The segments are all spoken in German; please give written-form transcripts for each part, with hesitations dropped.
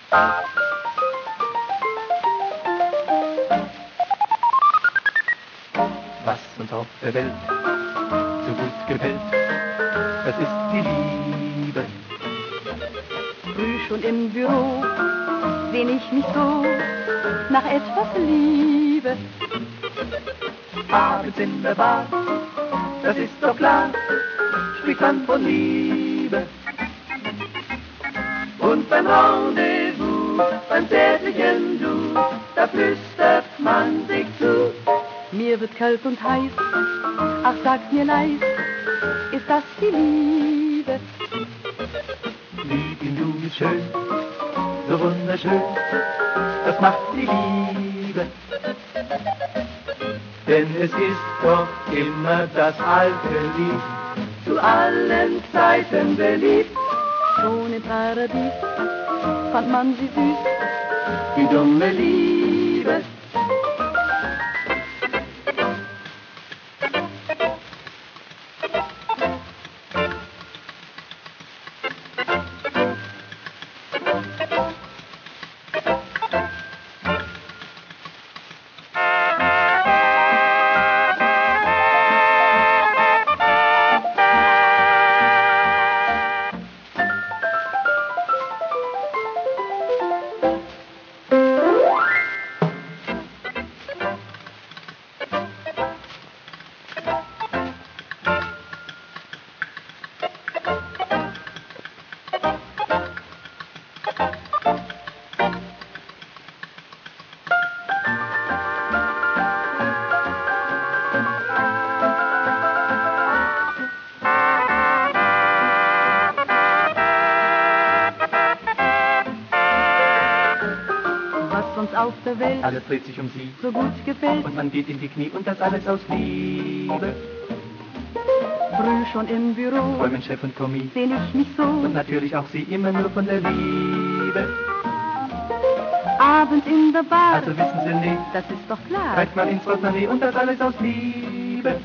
Was uns auf der Welt so gut gefällt, das ist die Liebe. Früh schon im Büro sehn ich mich so nach etwas Liebe. Abends in der Bar, das ist doch klar, spricht man von Liebe. Und beim Rendezvous, beim zärtlichen Du, da flüstert man sich zu. Mir wird kalt und heiß, ach sagt mir leis, ist das die Liebe? Lieb ihn, du bist schön, so wunderschön, das macht die Liebe. Denn es ist doch immer das alte Lied, zu allen Zeiten beliebt. Schon im Paradies fand man sie süß, Die dumme Liebe. uns auf der Welt Alles dreht sich um sie so gut gefällt. und man geht in die Knie und das alles aus Liebe. Früh schon im Büro Träumen Chef und Kommis sehn ich mich so und natürlich auch sie immer nur von der Liebe. abends in der Bar, Also wissen Sie nicht, das ist doch klar. reicht man ins Portemonnaie und das alles aus Liebe.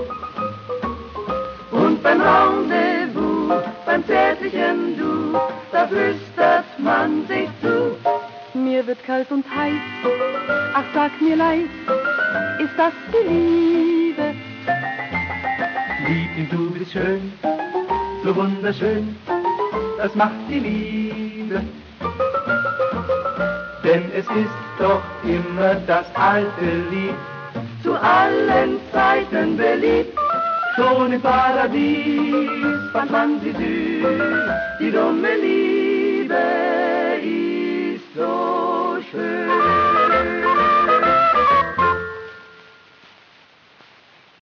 Und beim Rendezvous, beim zärtlichen Du, da flüstert man sich zu. Mir wird kalt und heiß, ach sag mir leid, ist das die Liebe? Lieb ihn, du bist schön, so wunderschön, das macht die Liebe. Denn es ist doch immer das alte Lied, zu allen Zeiten beliebt. Schon im Paradies fand man sie süß, die dumme Liebe.